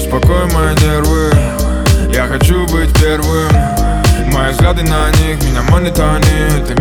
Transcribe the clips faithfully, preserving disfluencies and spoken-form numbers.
успокой мои нервы, я хочу быть первым. Мои взгляды на них меня манит они. Это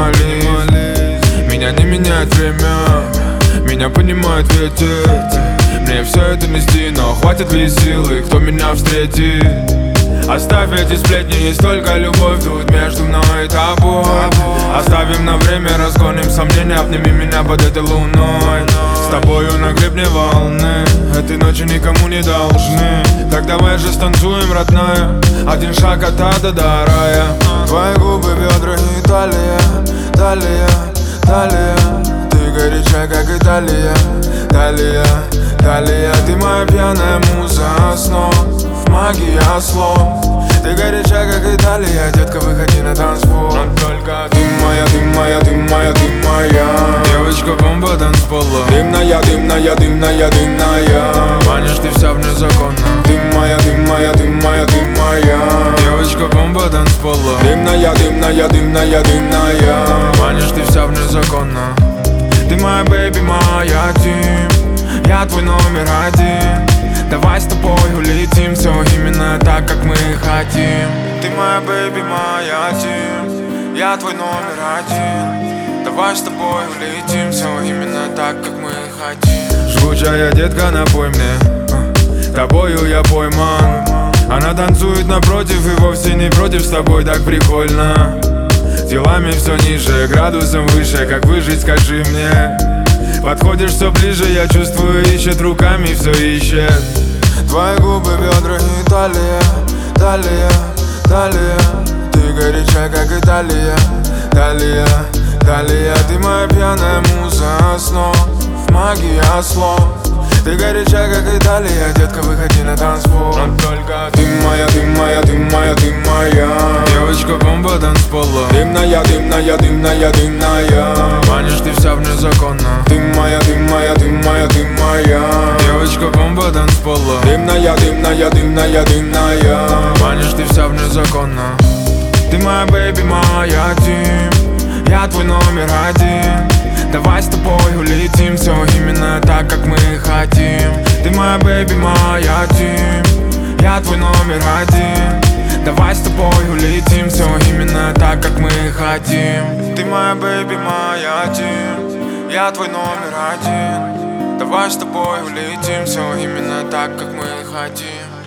минимализм, меня не меняет время, меня понимает ветер. Мне все это нести, но хватит ли силы, кто меня встретит? Оставь эти сплетни, есть только любовь тут между мной и тобой. Оставим на время, разгоним сомнения, обними меня под этой луной. С тобою на гребне волны, этой ночи никому не должны. Так давай же станцуем, родная, один шаг от ада до рая. Твои губы, бедра и талия, талия, талия. Ты горячая, как Италия, талия, талия. Ты моя пьяная муза, основ, магия слов. Ты горячая, как Италия, детка, выходи на танцпол. Но только ты моя, ты моя, ты моя, ты моя. Девочка-бомба танцпола. Дымная, дымная, дымная, дымная. Манишь ты вся внезаконно. Ты моя, ты моя, ты моя, ты моя. Девочка-бомба танцпола. Дымная, дымная, дымная, дымная. Манишь ты вся внезаконно. Ты моя бэйби, моя тим, я твой номер один. Давай с тобой улетим, все именно так, как мы хотим. Ты моя бэйби, моя тим, я твой номер один. Давай с тобой улетим, все именно так, как мы хотим. Жгучая детка, напой мне, тобою я пойман. Она танцует напротив и вовсе не против, с тобой так прикольно. Делами все ниже, градусом выше, как выжить, скажи мне. Подходишь все ближе, я чувствую, ищет руками, все ищет. Твои губы, бедра и талия, талия, талия. Ты горячая, как Италия, талия, талия. Ты моя пьяная муза, основ, магия слов. Ты горячая, как Италия, детка, выходи на танцпол. Но только ты моя, ты моя, ты моя, ты моя. Девочка-бомба танцпола. Дымная, дымная, дымная, дымная. Манишь ты вся внезаконно. Ты моя, ты моя, ты моя, ты моя. Девочка-бомба танцпола. Дымная, дымная, дымная, дымная. Манишь ты вся внезаконно. Ты моя бэйби, моя тим, я твой номер один. Давай с тобой улетим, все именно так, как мы хотим. Ты моя бэйби, моя тим, я твой номер один. Давай с тобой улетим, все именно так, как мы хотим. Ты моя бэйби, моя тим, я твой номер один. Давай с тобой улетим, все именно так, как мы хотим.